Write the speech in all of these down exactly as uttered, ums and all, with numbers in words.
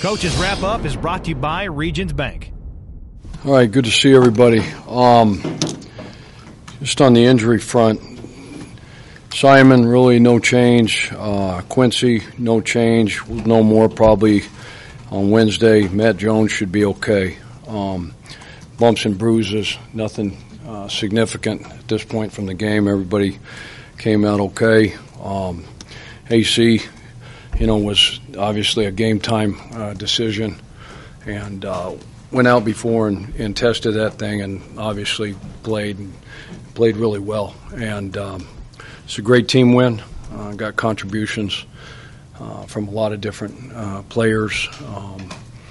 Coach's Wrap-Up is brought to you by Regions Bank. All right, good to see everybody. Um, just on the injury front, Simon, really no change. Uh, Quincy, no change. We'll know more probably on Wednesday. Matt Jones should be okay. Um, bumps and bruises, nothing uh, significant at this point from the game. Everybody came out okay. Um, A C, you know, was obviously a game-time uh, decision, and uh, went out before and, and tested that thing, and obviously played played really well. And um, it's a great team win. Uh, got contributions uh, from a lot of different uh, players. Um,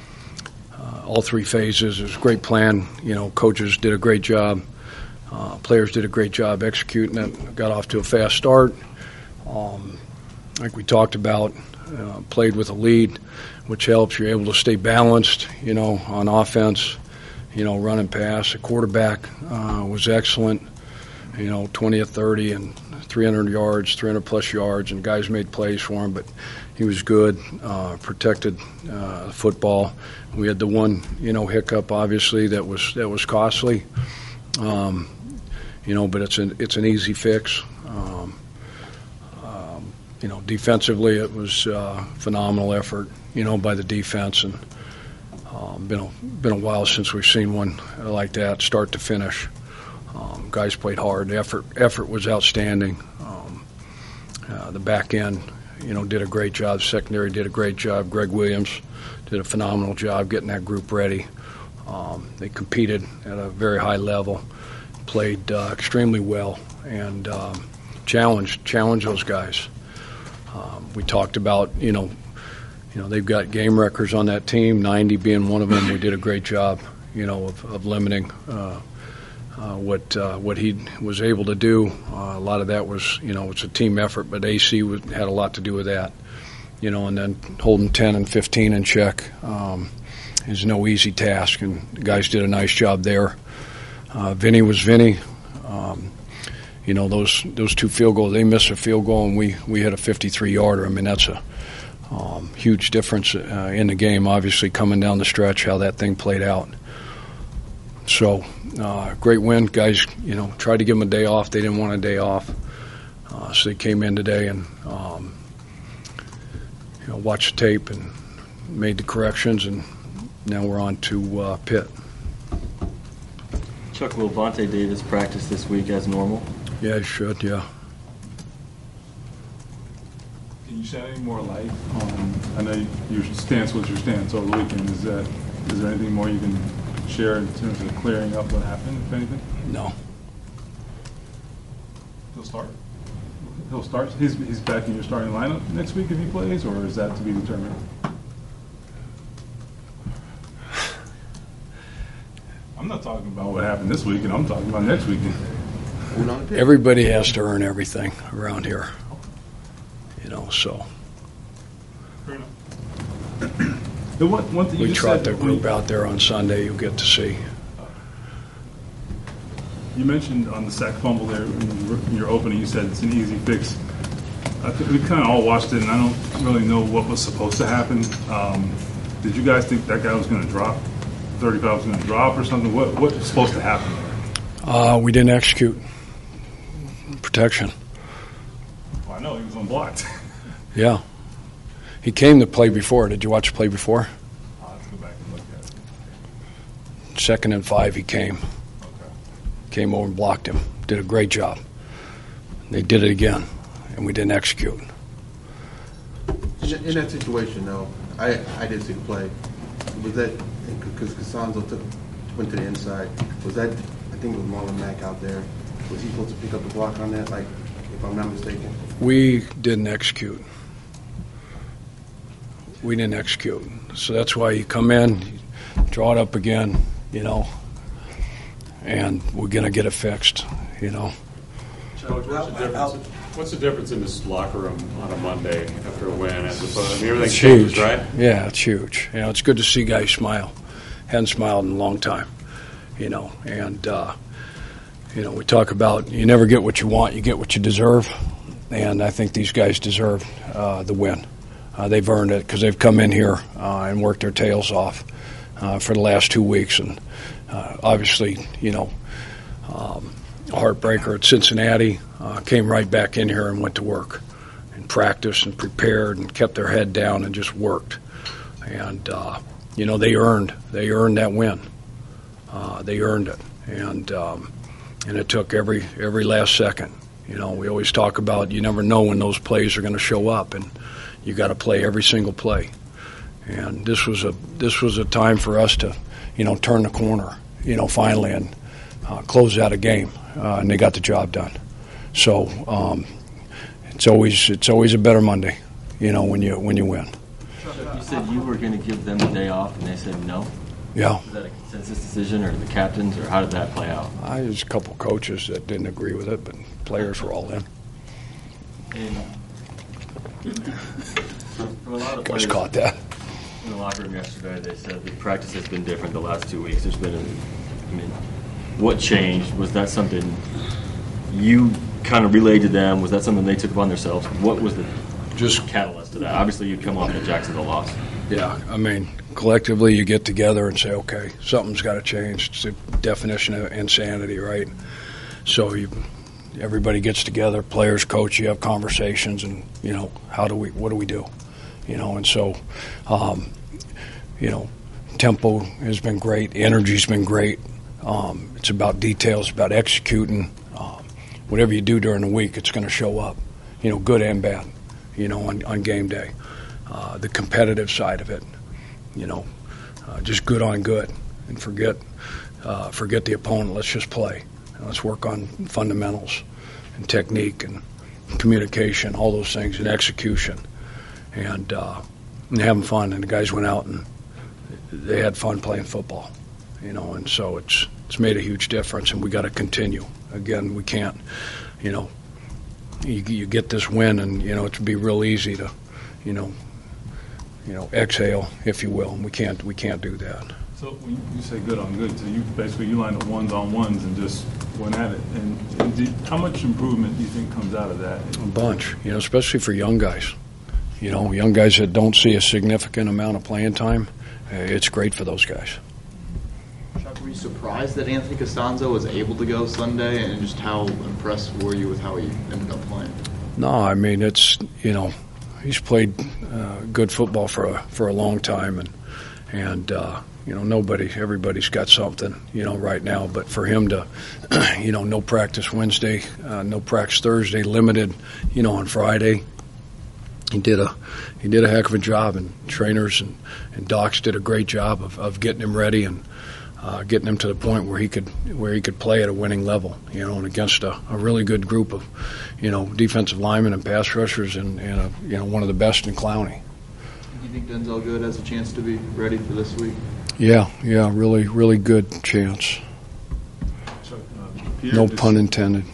uh, all three phases. It was a great plan. You know, coaches did a great job. Uh, players did a great job executing it. Got off to a fast start. Um, like we talked about, uh, played with a lead, which helps. You're able to stay balanced, you know, on offense, you know, run and pass. The quarterback uh, was excellent, you know, twenty of thirty and three hundred yards, three hundred plus yards, and guys made plays for him, but he was good, uh, protected uh, the football. We had the one, you know, hiccup, obviously, that was that was costly, um, you know, but it's an, it's an easy fix. Um, um, you know, defensively, it was uh, phenomenal effort, you know, by the defense, and um, been a, been a while since we've seen one like that, start to finish. Um, guys played hard. The effort effort was outstanding. Um, uh, the back end, you know, did a great job. Secondary did a great job. Greg Williams did a phenomenal job getting that group ready. Um, they competed at a very high level, played uh, extremely well, and um, challenged challenged those guys. Um, we talked about, you know, you know they've got game records on that team, ninety being one of them. We did a great job, you know, of, of limiting uh, uh, what uh, what he was able to do. Uh, a lot of that was, you know, it's a team effort, but A C was, had a lot to do with that, you know, and then holding ten and fifteen in check um, is no easy task, and the guys did a nice job there. Uh, Vinny was Vinny. Um, you know, those those two field goals, they missed a field goal, and we, we hit a fifty-three yarder. I mean, that's a um, huge difference uh, in the game, obviously, coming down the stretch, how that thing played out. So, uh, great win. Guys, you know, tried to give them a day off. They didn't want a day off. Uh, so they came in today and, um, you know, watched the tape and made the corrections, and now we're on to uh, Pitt. Chuck, will Vontae Davis practice this week as normal? Yeah, he should, yeah. Can you shed any more light on, I know your stance was your stance over the weekend. Is that, is there anything more you can share in terms of clearing up what happened, if anything? No. He'll start? He'll start? He's, he's back in your starting lineup next week if he plays, or is that to be determined? I'm not talking about what happened this week, and I'm talking about next weekend. Everybody has to earn everything around here, you know, so. Fair enough. The one, one thing you we just trot said, the group out there on Sunday, you'll get to see. You mentioned on the sack fumble there in your opening, you said it's an easy fix. I think we kind of all watched it, and I don't really know what was supposed to happen. Um, did you guys think that guy was going to drop? thirty-five was going to drop or something? What, what was supposed to happen there? Uh, we didn't execute protection. Well, I know he was unblocked. Yeah. He came to play before. Did you watch the play before? I'll have to go back and look at it. Second and five, he came. Okay. Came over and blocked him. Did a great job. They did it again, and we didn't execute. In that situation, though, I, I did see the play. Was that, because Casonzo took, went to the inside, was that, I think it was Marlon Mack out there, was he supposed to pick up the block on that, like, if I'm not mistaken? We didn't execute. We didn't execute. So that's why you come in, you draw it up again, you know, and we're going to get it fixed, you know. Coach, what's the difference? What's the difference in this locker room on a Monday after a win as opposed? I mean, everything It's changes, huge, right? Yeah, it's huge. You know, it's good to see guys smile. Hadn't smiled in a long time, you know. And uh, you know, we talk about you never get what you want, you get what you deserve. And I think these guys deserve uh, the win. uh, they've earned it because they've come in here uh, and worked their tails off uh, for the last two weeks. And uh, obviously, you know, um, a heartbreaker at Cincinnati, uh, came right back in here and went to work and practiced and prepared and kept their head down and just worked. And, uh, you know, they earned they earned that win. Uh, they earned it. And um, and it took every every last second. You know, we always talk about you never know when those plays are going to show up, and you got to play every single play. And this was a this was a time for us to, you know, turn the corner, you know, finally and uh, close out a game, uh, and they got the job done. So um, it's always it's always a better Monday, you know, when you when you win. You said you were going to give them the day off, and they said no. Yeah. Was that a consensus decision, or the captains, or how did that play out? I there's a couple coaches that didn't agree with it, but players were all in. And from a lot of Guys players caught that. in the locker room yesterday, they said the practice has been different the last two weeks. There's been, a, I mean, what changed? Was that something you kind of relayed to them? Was that something they took upon themselves? What was the Just catalyst to that? Obviously, you'd come off the Jacksonville loss. Yeah, I mean, collectively you get together and say, okay, something's got to change. It's the definition of insanity, right? So you, everybody gets together, players, coach, you have conversations, and, you know, how do we, what do we do? You know, and so, um, you know, tempo has been great, energy's been great. Um, it's about details, about executing. Um, whatever you do during the week, it's going to show up, you know, good and bad, you know, on, on game day. Uh, the competitive side of it, you know, uh, just good on good, and forget uh, forget the opponent. Let's just play. And let's work on fundamentals and technique and communication, all those things, and execution, and, uh, and having fun. And the guys went out and they had fun playing football, you know. And so it's it's made a huge difference, and we got to continue. Again, we can't, you know, you, you get this win, and you know it'd be real easy to, you know. you know, exhale, if you will. And we can't we can't do that. So when you say good on good, so you basically you line up ones on ones and just went at it. And, and did, how much improvement do you think comes out of that? A bunch, you know, especially for young guys. You know, young guys that don't see a significant amount of playing time, uh, it's great for those guys. Chuck, were you surprised that Anthony Castonzo was able to go Sunday, and just how impressed were you with how he ended up playing? No, I mean, it's, you know, he's played uh, good football for a for a long time, and and uh, you know nobody, everybody's got something, you know, right now. But for him to, you know, no practice Wednesday, uh, no practice Thursday, limited, you know, on Friday, he did a he did a heck of a job, and trainers and, and docs did a great job of, of getting him ready and uh, getting him to the point where he could where he could play at a winning level, you know, and against a, a really good group of, you know, defensive linemen and pass rushers, and, and a, you know, one of the best in Clowney. Do you think Denzel Good has a chance to be ready for this week? Yeah, yeah, really, really good chance. Chuck, uh, Pierre No Des- pun intended.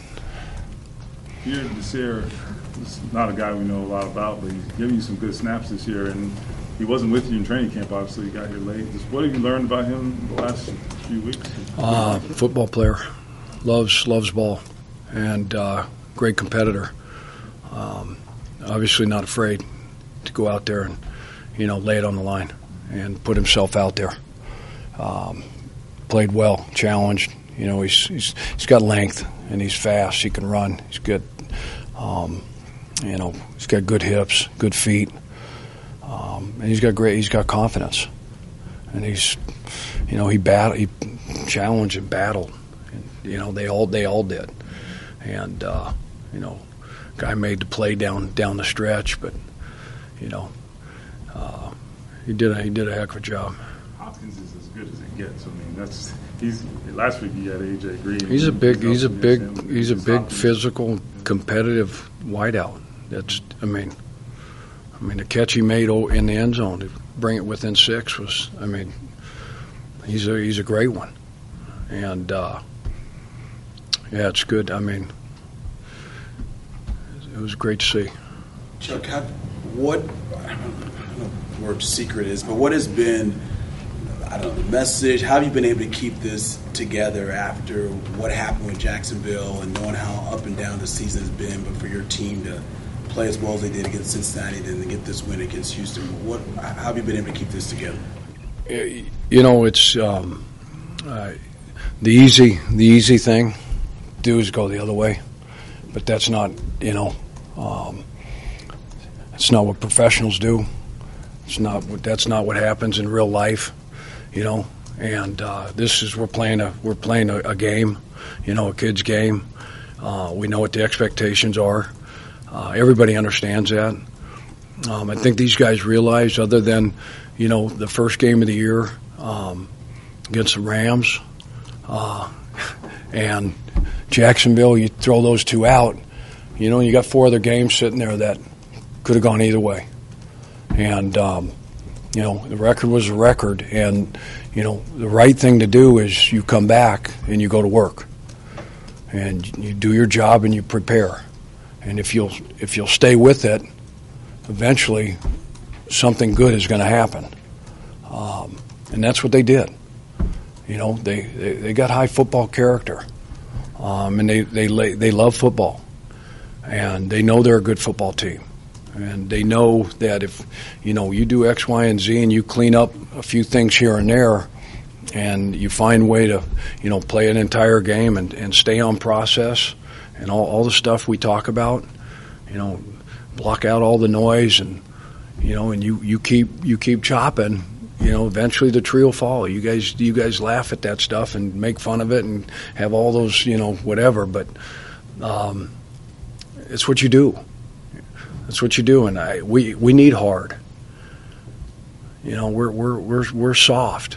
Pierre Desir is not a guy we know a lot about, but he's giving you some good snaps this year, and he wasn't with you in training camp. Obviously, he got here late. Just what have you learned about him the last few weeks? Uh, football player, loves loves ball, and uh, great competitor. Um, obviously, not afraid to go out there and, you know, lay it on the line and put himself out there. Um, played well, challenged. You know, he's he's he's got length and he's fast. He can run. He's good. Um, you know, he's got good hips, good feet. Um, and he's got great. He's got confidence, and he's, you know, he battled, he challenged and battled. And, you know, they all they all did, and uh, you know, guy made the play down down the stretch, but you know, uh, he did a, he did a heck of a job. Hopkins is as good as it gets. I mean, that's he's last week he had A J Green. He's a big he's a big Him. he's a big Hopkins. physical, competitive wideout. That's I mean. I mean, the catch he made in the end zone to bring it within six was, I mean, he's a he's a great one, and uh, yeah, it's good. I mean, it was great to see. Chuck, how, what I don't know what the word secret is, but what has been, I don't know, the message? How have you been able to keep this together after what happened with Jacksonville and knowing how up and down the season has been, but for your team to play as well as they did against Cincinnati, then to get this win against Houston. What, how have you been able to keep this together? You know, it's um, uh, the easy the easy thing to do is go the other way, but that's not, you know, um, it's not what professionals do. It's not what that's not what happens in real life, you know. And uh, this is we're playing a we're playing a, a game, you know, a kid's game. Uh, we know what the expectations are. Uh, everybody understands that. Um, I think these guys realize, other than, you know, the first game of the year um, against the Rams uh, and Jacksonville, you throw those two out, you know, you got four other games sitting there that could have gone either way. And, um, you know, the record was a record. And, you know, the right thing to do is you come back and you go to work. And you do your job and you prepare. And if you'll if you'll stay with it, eventually something good is going to happen. Um, and that's what they did. You know, they, they, they got high football character. Um, and they, they, they love football. And they know they're a good football team. And they know that if, you know, you do X, Y, and Z and you clean up a few things here and there and you find a way to, you know, play an entire game and, and stay on process and all, all the stuff we talk about, you know, block out all the noise and, you know, and you, you keep you keep chopping, you know, eventually the tree will fall. You guys you guys laugh at that stuff and make fun of it and have all those, you know, whatever, but um, it's what you do. That's what you do, and I, we we need hard. You know, we're we're we're we're soft.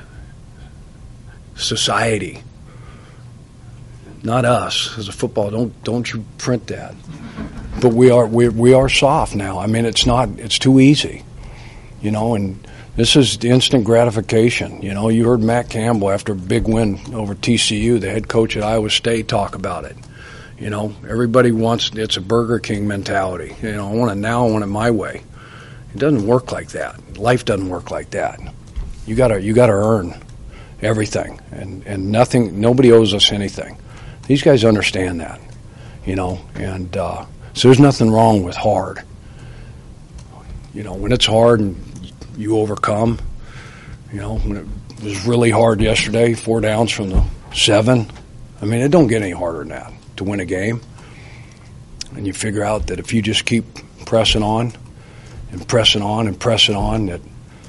Society, not us as a football. Don't don't you print that. But we are we we are soft now. I mean, it's not. It's too easy. You know, and this is the instant gratification. You know, you heard Matt Campbell after a big win over T C U, the head coach at Iowa State, talk about it. You know, everybody wants, it's a Burger King mentality. You know, I want it now, I want it my way. It doesn't work like that. Life doesn't work like that. You gotta, you gotta earn everything, and, and nothing, nobody owes us anything. These guys understand that, you know, and uh, so there's nothing wrong with hard. You know, when it's hard and you overcome, you know, when it was really hard yesterday, four downs from the seven, I mean, it don't get any harder than that to win a game. And you figure out that if you just keep pressing on and pressing on and pressing on, that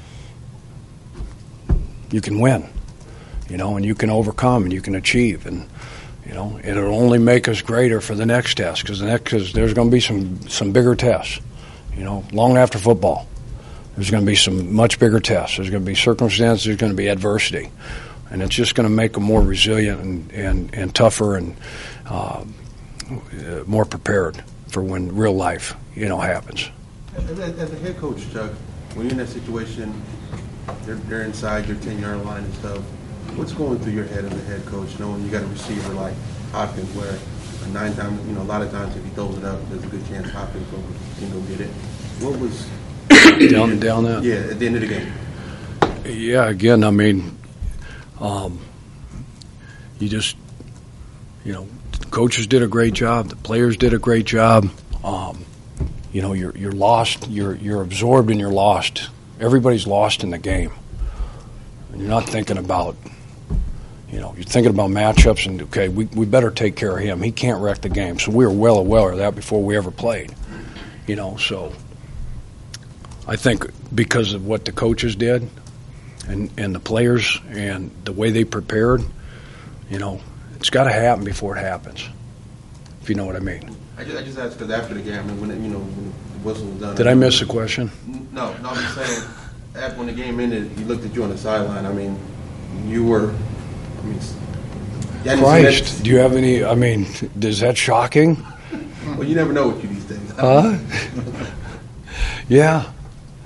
you can win, you know, and you can overcome and you can achieve. And, you know, it'll only make us greater for the next test, because the next, cause there's going to be some, some bigger tests, you know, long after football. There's going to be some much bigger tests. There's going to be circumstances. There's going to be adversity. And it's just going to make them more resilient and, and, and tougher and uh, more prepared for when real life, you know, happens. As, as a head coach, Chuck, when you're in that situation, they're, they're inside your ten-yard line and stuff, what's going through your head as a head coach, knowing you got a receiver like Hopkins, where a nine times, you know, a lot of times if he throws it up, there's a good chance Hopkins can go get it. What was down down that? Yeah, at the end of the game. Yeah, again, I mean. Um, you just, you know, the coaches did a great job. The players did a great job. Um, you know, you're you're lost. You're you're absorbed and you're lost. Everybody's lost in the game. And you're not thinking about, you know, you're thinking about matchups and, okay, we, we better take care of him. He can't wreck the game. So we were well aware of that before we ever played. You know, so I think because of what the coaches did, And, and the players and the way they prepared, you know, it's got to happen before it happens, if you know what I mean. I just, I just asked because after the game, I mean, when it, you know, when the whistle was done. Did I miss a question? No, no, I'm just saying, after when the game ended, he looked at you on the sideline. I mean, you were, I mean, yeah, Christ, do you have any, I mean, is that shocking? Well, you never know with you these days. Huh? Yeah.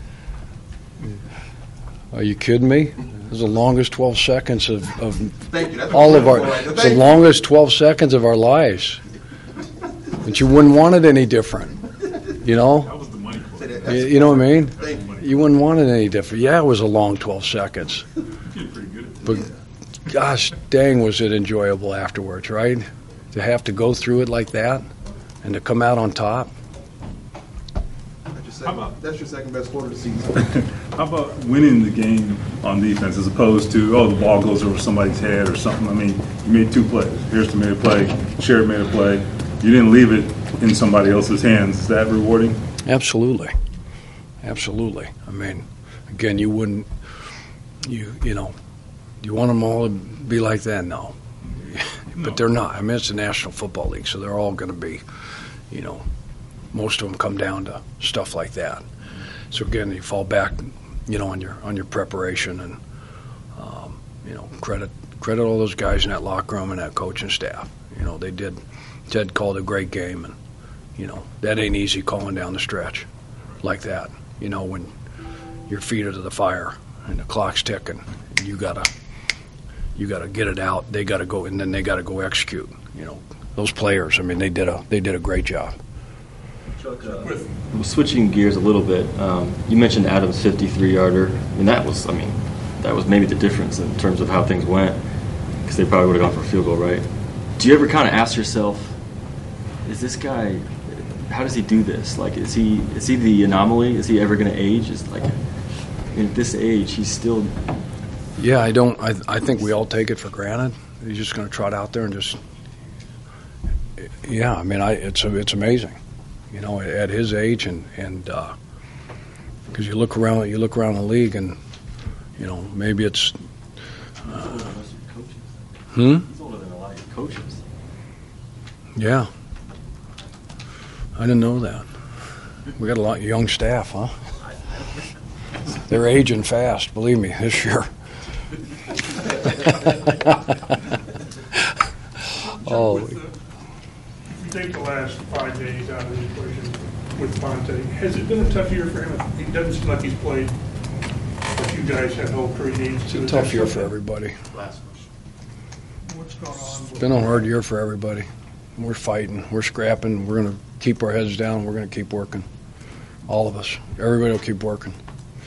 Are you kidding me? It was the longest twelve seconds of, of Thank you. That's all of our. Right. It's the longest twelve seconds of our lives. But you wouldn't want it any different, you know. That was the money quote. You, you know what I mean? Thank you. You wouldn't want it any different. Yeah, it was a long twelve seconds. You did pretty good at that. But gosh dang, was it enjoyable afterwards, right? To have to go through it like that and to come out on top. second, that's your second best quarter of the season. How about winning the game on defense as opposed to, oh, the ball goes over somebody's head or something? I mean, you made two plays. Harrison made a play, Sherrod made a play. You didn't leave it in somebody else's hands. Is that rewarding? Absolutely. Absolutely. I mean, again, you wouldn't, you you know, do you want them all to be like that? No. But they're not. I mean, it's the National Football League, so they're all going to be, you know, most of them come down to stuff like that. So again, you fall back, you know, on your on your preparation and, um, you know, credit credit all those guys in that locker room and that coaching staff. You know, they did. Ted called a great game, and you know that ain't easy calling down the stretch like that. You know, when your feet are to the fire and the clock's ticking, you gotta you gotta get it out. They gotta go, and then they gotta go execute. You know, those players. I mean, they did a they did a great job. Chuck, uh, switching gears a little bit, um, you mentioned Adams' fifty-three yarder. I mean, that was I mean that was maybe the difference in terms of how things went, because they probably would have gone for a field goal, right? Do you ever kind of ask yourself, is this guy, how does he do this? Like, is he is he the anomaly? Is he ever going to age? Is like, I mean, at this age, he's still. Yeah, I don't. I I think we all take it for granted. He's just going to trot out there and just. Yeah, I mean, I it's it's amazing, you know, at his age and and because you look around you look around the league and, you know, maybe it's. Uh, hmm. He's older than a lot of your coaches. Yeah. I didn't know that. We got a lot of young staff, huh? They're aging fast, believe me, this year. Oh. With the, if you take the last five days out of the equation with Fonte, has it been a tough year for him? It doesn't seem like he's played what you guys have hoped for he needs to. Tough year for everybody. Last question. What's going on? It's been a hard year for everybody. We're fighting. We're scrapping. We're going to keep our heads down. We're going to keep working. All of us. Everybody will keep working.